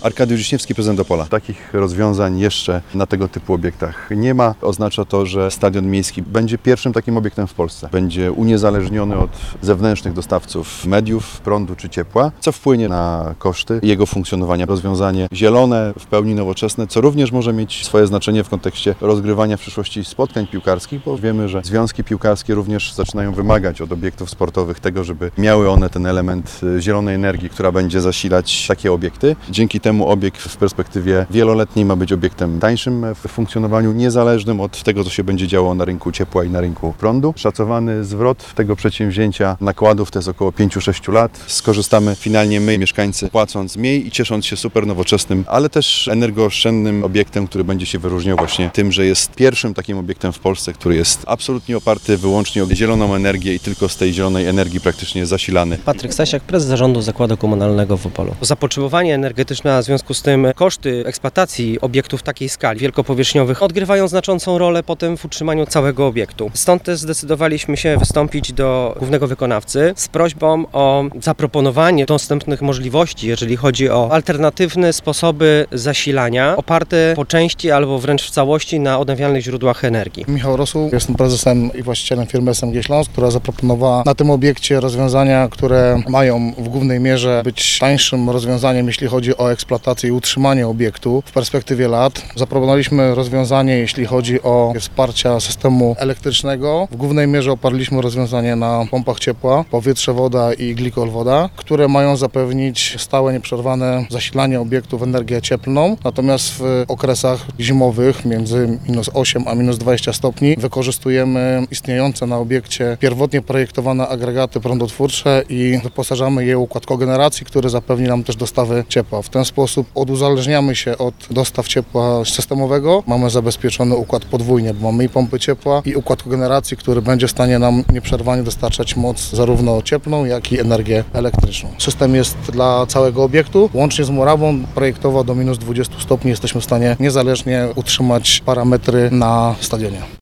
Arkadiusz Wiśniewski, prezydent Opola. Takich rozwiązań jeszcze na tego typu obiektach nie ma. Oznacza to, że stadion miejski będzie pierwszym takim obiektem w Polsce. Będzie uniezależniony od zewnętrznych dostawców mediów, prądu czy ciepła, co wpłynie na koszty jego funkcjonowania. Rozwiązanie zielone, w pełni nowoczesne, co również może mieć swoje znaczenie w kontekście rozgrywania w przyszłości spotkań piłkarskich, bo wiemy, że związki piłkarskie również zaczynają wymagać od obiektów sportowych tego, żeby miały one ten element zielonej energii, która będzie zasilać takie obiekty. Dzięki temu obiekt w perspektywie wieloletniej ma być obiektem tańszym w funkcjonowaniu, niezależnym od tego, co się będzie działo na rynku ciepła i na rynku prądu. Szacowany zwrot tego przedsięwzięcia nakładów to jest około 5-6 lat. Skorzystamy finalnie my, mieszkańcy, płacąc mniej i ciesząc się super nowoczesnym, ale też energooszczędnym obiektem, który będzie się wyróżniał właśnie tym, że jest pierwszym takim obiektem w Polsce, który jest absolutnie oparty wyłącznie o zieloną energię i tylko z tej zielonej energii praktycznie zasilany. Patryk Stasiak, prezes zarządu Zakładu Komunalnego w Opolu. Zapotrzebowanie energetyczne, a w związku z tym koszty eksploatacji obiektów takiej skali wielkopowierzchniowych odgrywają znaczącą rolę potem w utrzymaniu całego obiektu. Stąd też zdecydowaliśmy się wystąpić do głównego wykonawcy z prośbą o zaproponowanie dostępnych możliwości, jeżeli chodzi o alternatywne sposoby zasilania, oparte po części albo wręcz w całości na odnawialnych źródłach energii. Michał Rosuł, jestem prezesem i właścicielem firmy SMG Śląsk, która zaproponowała na tym obiekcie rozwiązania, które mają w głównej mierze być tańszym rozwiązaniem, jeśli chodzi o eksploatację i utrzymanie obiektu w perspektywie lat. Zaproponowaliśmy rozwiązanie, jeśli chodzi o wsparcie systemu elektrycznego. W głównej mierze oparliśmy rozwiązanie na pompach ciepła, powietrze, woda i glikol woda, które mają zapewnić stałe, nieprzerwane zasilanie obiektu w energię cieplną. Natomiast w okresach zimowych między -8 a -20 stopni wykorzystujemy istniejące na obiekcie pierwotnie projektowane agregaty prądotwórcze i wyposażamy je w układ kogeneracji, który zapewni nam też dostawy ciepła. W ten sposób oduzależniamy się od dostaw ciepła systemowego. Mamy zabezpieczony układ podwójnie, bo mamy i pompy ciepła, i układ kogeneracji, który będzie w stanie nam nieprzerwanie dostarczać moc zarówno cieplną, jak i energię elektryczną. System jest dla całego obiektu. Łącznie z murawą projektowo do -20 stopni jesteśmy w stanie niezależnie utrzymać parametry na stadionie.